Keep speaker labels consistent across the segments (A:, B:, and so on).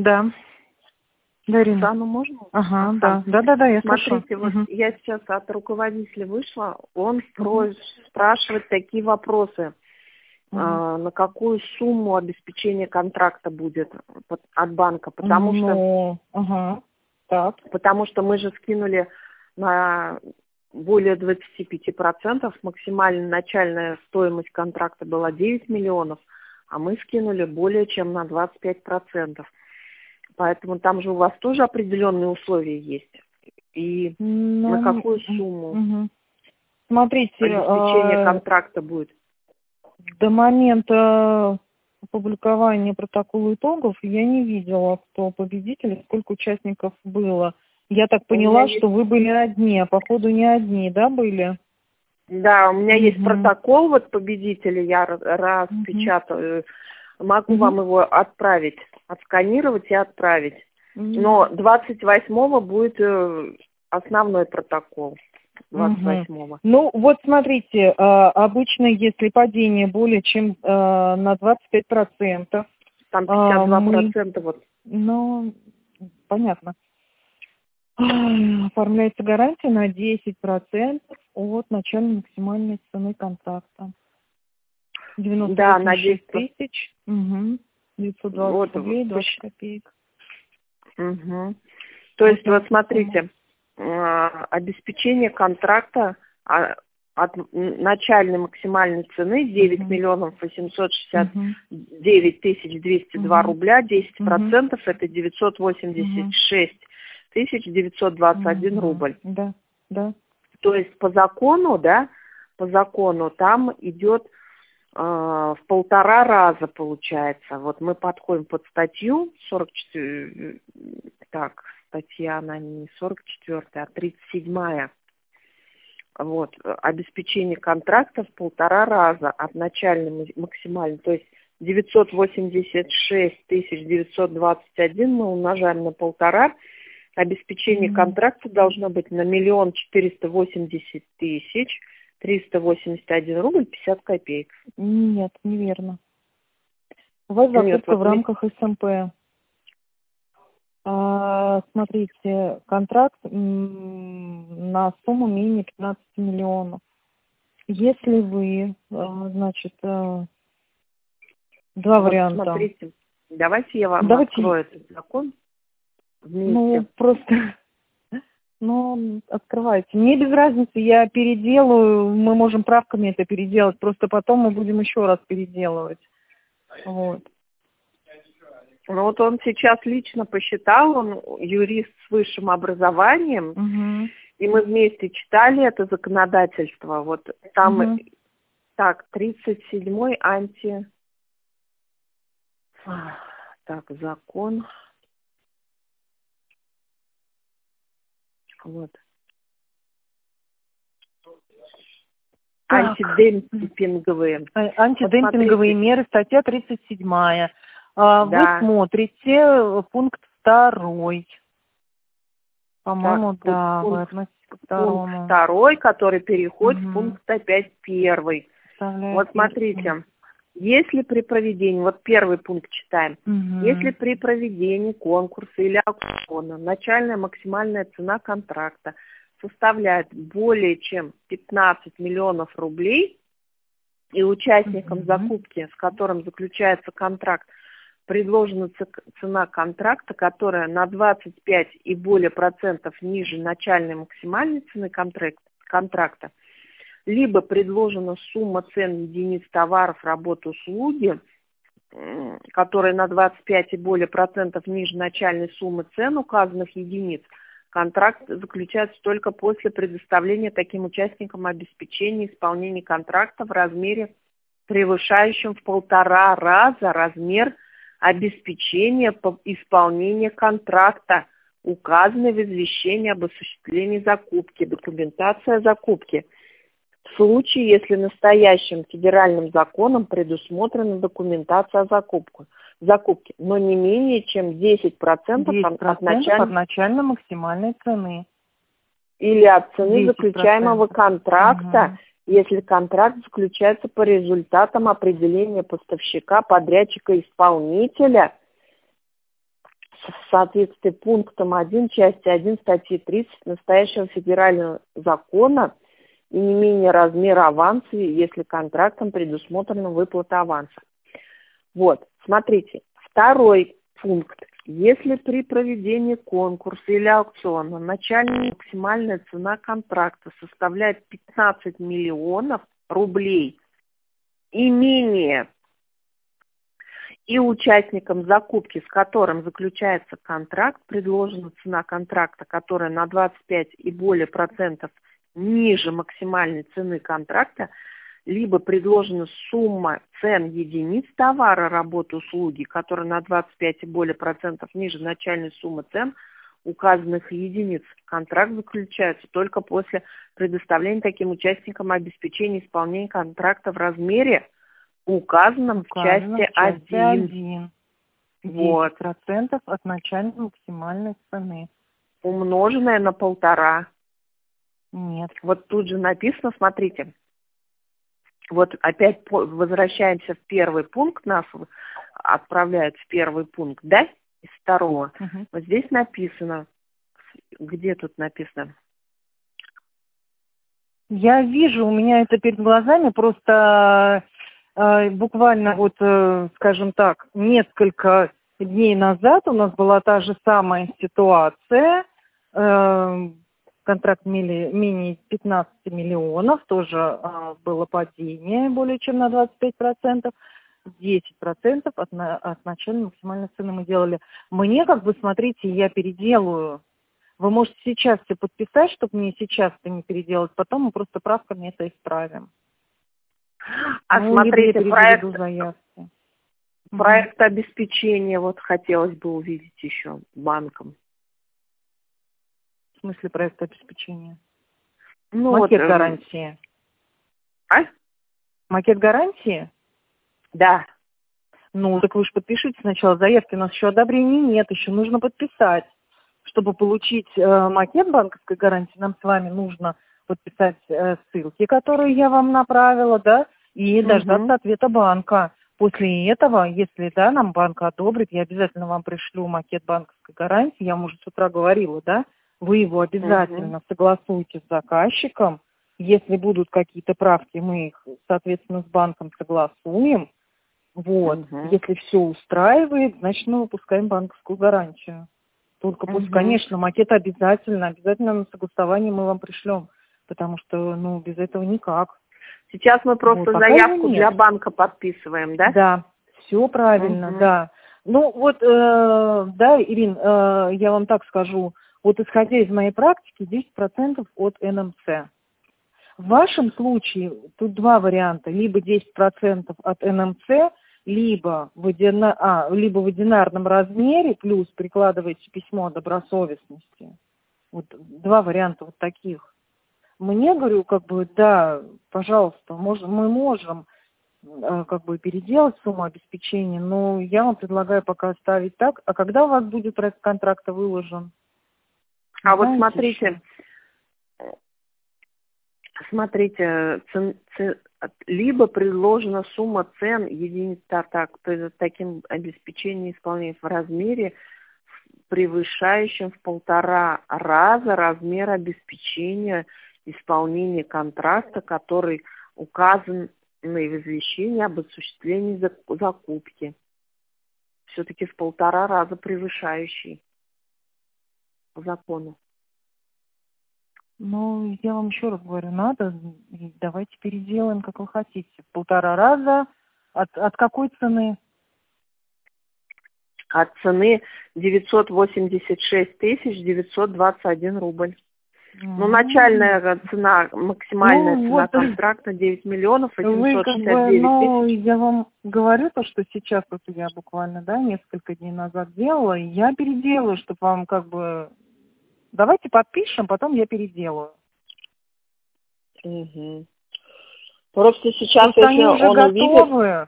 A: Да. Дарина.
B: Оксану можно?
A: Ага, да. Да, я слышу.
B: Смотрите, вот я сейчас от руководителя вышла, он спрашивает такие вопросы. На какую сумму обеспечение контракта будет от банка? Потому что мы же скинули на более 25%, максимальная начальная стоимость контракта была 9 миллионов, а мы скинули более чем на 25%. Поэтому там же у вас тоже определенные условия есть. И на какую сумму
A: Смотрите,
B: обеспечение контракта будет?
A: До момента опубликования протокола итогов я не видела, кто победитель, сколько участников было. Я так поняла, что вы были одни, а походу не одни, да, были?
B: Да, у меня есть протокол вот победителя, я распечатаю. Могу вам его отправить, отсканировать и отправить. Но 28-го будет основной протокол. 28-го.
A: Ну, вот смотрите, обычно, если падение более чем на 25%.
B: Там 52%. Вот.
A: Ну, понятно. Оформляется гарантия на 10% от начальной максимальной цены контракта. 96 тысяч. 920 рублей, 20 копеек.
B: То есть, вот смотрите, обеспечение контракта от начальной максимальной цены 9 миллионов 869 тысяч 202 рубля, 10% это 986 тысяч 921 рубль.
A: Да.
B: То есть по закону там идет в 1,5 раза получается. Вот мы подходим под статью 44, так, статья она не 44, а 37. Вот, обеспечение контракта в 1,5 раза от начальной максимальной, то есть 986 921 мы умножаем на 1,5. Обеспечение контракта должно быть на 1 480 381 рубль 50 копеек.
A: Нет, неверно. У вас закупка в рамках СМП. Смотрите, контракт на сумму менее 15 миллионов. Если вы, значит, два варианта.
B: Смотрите, давайте я вам открою этот закон вместе.
A: Ну, просто, открывайте. Мне без разницы, я переделаю, мы можем правками это переделать, просто потом мы будем еще раз переделывать. Вот.
B: Ну вот он сейчас лично посчитал, он юрист с высшим образованием, и мы вместе читали это законодательство. Вот там, так, 37-й закон. Вот. Антидемпинговые.
A: Антидемпинговые меры, статья 37. Вы смотрите пункт 2. По-моему, вы относитесь к 2.
B: Пункт 2, который переходит в пункт опять 1. Вот смотрите, если при проведении, вот первый пункт читаем, если при проведении конкурса или аукциона начальная максимальная цена контракта составляет более чем 15 миллионов рублей, и участникам закупки, с которым заключается контракт, предложена цена контракта, которая на 25 и более процентов ниже начальной максимальной цены контракта, либо предложена сумма цен единиц товаров, работ, услуги, которая на 25 и более процентов ниже начальной суммы цен указанных единиц, контракт заключается только после предоставления таким участникам обеспечения исполнения контракта в размере, превышающем в 1,5 раза размер обеспечения по исполнению контракта, указанный в извещении об осуществлении закупки, документация закупки. В случае, если настоящим федеральным законом предусмотрена документация закупки, но не менее чем 10% от
A: начальной максимальной цены.
B: Или от цены заключаемого контракта, если контракт заключается по результатам определения поставщика, подрядчика, исполнителя соответствии пунктам 1 части 1 статьи 30 настоящего федерального закона и не менее размера аванса, если контрактом предусмотрена выплата аванса. Вот, смотрите, второй пункт. Если при проведении конкурса или аукциона начальная максимальная цена контракта составляет 15 миллионов рублей и менее, и участникам закупки, с которым заключается контракт, предложена цена контракта, которая на 25 и более процентов ниже максимальной цены контракта, либо предложена сумма цен единиц товара, работы, услуги, которая на 25 и более процентов ниже начальной суммы цен указанных единиц. Контракт заключается только после предоставления таким участникам обеспечения исполнения контракта в размере, указанном в части 1.
A: 10% от начальной максимальной цены.
B: Умноженное на 1,5.
A: Нет.
B: Вот тут же написано, смотрите. Вот опять возвращаемся в первый пункт, нас отправляют в первый пункт, да, из второго. Вот здесь написано, где тут написано?
A: Я вижу, у меня это перед глазами, просто буквально вот, скажем так, несколько дней назад у нас была та же самая ситуация. Контракт менее 15 миллионов, тоже было падение более чем на 25%, 10% от начальной максимальной цены мы делали. Мне, как бы, смотрите, я переделаю. Вы можете сейчас все подписать, чтобы мне сейчас это не переделать, потом мы просто правками это исправим.
B: Смотрите, проект обеспечения вот хотелось бы увидеть еще банком.
A: В смысле проект обеспечения?
B: Макет
A: гарантии.
B: А?
A: Макет гарантии?
B: Да.
A: Так вы же подпишите сначала заявки, у нас еще одобрений нет, еще нужно подписать. Чтобы получить макет банковской гарантии, нам с вами нужно подписать ссылки, которые я вам направила, да, и дождаться ответа банка. После этого, если, да, нам банк одобрит, я обязательно вам пришлю макет банковской гарантии, я вам уже с утра говорила, да, вы его обязательно согласуете с заказчиком. Если будут какие-то правки, мы их, соответственно, с банком согласуем. Вот. Если все устраивает, значит, мы выпускаем банковскую гарантию. Только пусть, конечно, макет обязательно на согласование мы вам пришлем, потому что, без этого никак.
B: Сейчас мы просто заявку для банка подписываем, да?
A: Да, все правильно, да. Да, Ирин, я вам так скажу, вот исходя из моей практики, 10% от НМЦ. В вашем случае тут два варианта, либо 10% от НМЦ, либо в одинарном размере, плюс прикладываете письмо о добросовестности. Вот два варианта вот таких. Мне, говорю, да, пожалуйста, мы можем переделать сумму обеспечения, но я вам предлагаю пока оставить так. А когда у вас будет проект контракта выложен?
B: Вот смотрите, либо предложена сумма цен единиц таким обеспечением исполнения в размере, превышающем в 1,5 раза размер обеспечения исполнения контракта, который указан в извещении об осуществлении закупки. Все-таки в 1,5 раза превышающий по закону.
A: Я вам еще раз говорю, давайте переделаем, как вы хотите. В 1,5 раза. От какой цены?
B: От цены 986 921 рубль. Начальная цена, максимальная цена контракта 9 миллионов 869 тысяч.
A: Я вам говорю то, что сейчас я буквально, несколько дней назад делала, и я переделаю, чтобы вам давайте подпишем, потом я переделаю.
B: Просто сейчас, если он
A: готовы.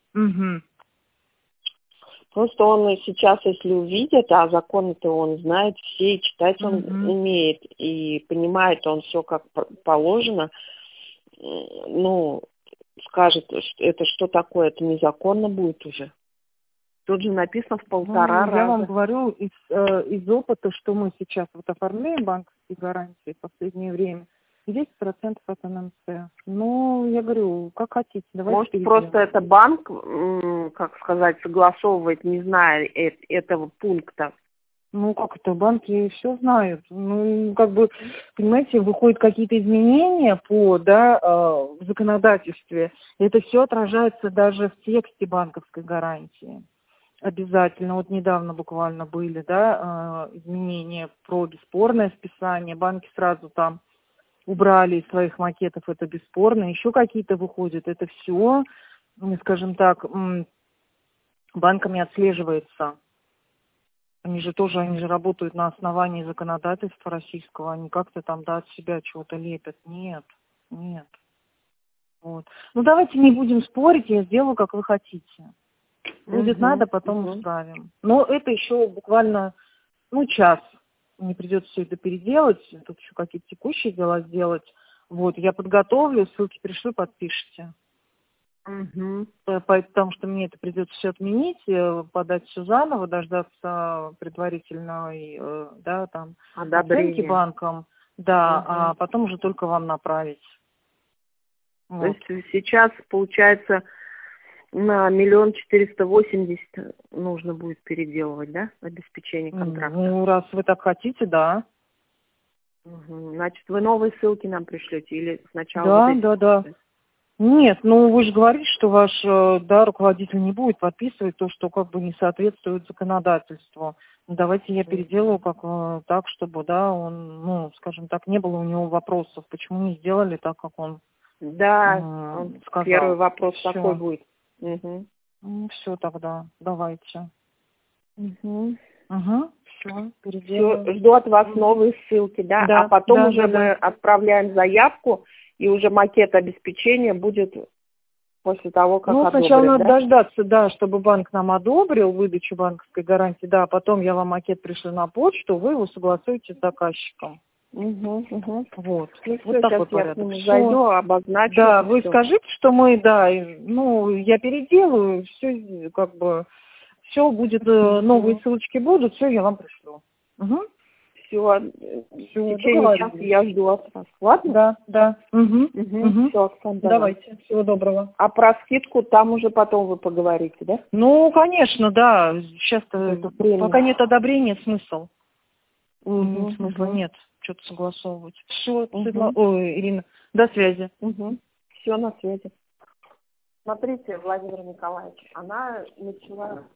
B: Просто он сейчас, если увидит, а законы-то он знает все, и читать он умеет, и понимает он все как положено, скажет, это что такое, это незаконно будет уже. Тут же написано в 1,5 раза.
A: Я вам говорю из опыта, что мы сейчас вот оформляем банковские гарантии в последнее время. 10% от НМЦ. Ну, я говорю, как хотите. Давайте
B: может,
A: перейдем.
B: просто это банк, как сказать, согласовывает, не зная этого пункта.
A: Ну, как это, банки все знают. Ну, как бы, понимаете, выходят какие-то изменения по, в законодательстве. Это все отражается даже в тексте банковской гарантии. Обязательно. Вот недавно буквально были, изменения про бесспорное списание. Банки сразу там убрали из своих макетов это бесспорно. Еще какие-то выходят. Это все, скажем так, банками отслеживается. Они же работают на основании законодательства российского, они как-то там, от себя чего-то лепят. Нет. Вот. Ну, давайте не будем спорить, я сделаю, как вы хотите. Будет надо, потом исправим. Но это еще буквально, час. Мне придется все это переделать, тут еще какие-то текущие дела сделать. Вот, я подготовлю, ссылки пришлю, подпишите. Потому что мне это придется все отменить, подать все заново, дождаться предварительной, оценки банком, а потом уже только вам направить.
B: То есть сейчас, получается, на 1 480 000 нужно будет переделывать, да, обеспечение контракта?
A: Ну, раз вы так хотите, да.
B: Значит, вы новые ссылки нам пришлете или сначала?
A: Да. Нет, вы же говорите, что ваш руководитель не будет подписывать то, что как бы не соответствует законодательству. Давайте я переделаю так, чтобы, он, скажем так, не было у него вопросов, почему не сделали так, как он сказал.
B: Первый вопрос такой будет.
A: Все тогда, давайте. Все,
B: переделаю. Все, жду от вас новые ссылки, да? А потом мы отправляем заявку, и уже макет обеспечения будет после того, как одобрят,
A: сначала надо дождаться, чтобы банк нам одобрил выдачу банковской гарантии, а потом я вам макет пришлю на почту, вы его согласуете с заказчиком. Вот.
B: Вот
A: такой порядок.
B: Зайду, обозначу.
A: Да, вы скажите, что мы, я переделаю, все, все будет, новые ссылочки будут, все я вам пришлю.
B: Все, в течение часа я жду от вас. Ладно?
A: Да.
B: Все, Оксана,
A: давайте. Всего доброго.
B: А про скидку там уже потом вы поговорите, да?
A: Ну, конечно, да. Сейчас-то пока нет одобрения, смысл. Смысла нет. Что-то согласовывать. Все, Ирина, до связи.
B: Все, на связи. Смотрите, Владимир Николаевич, она начала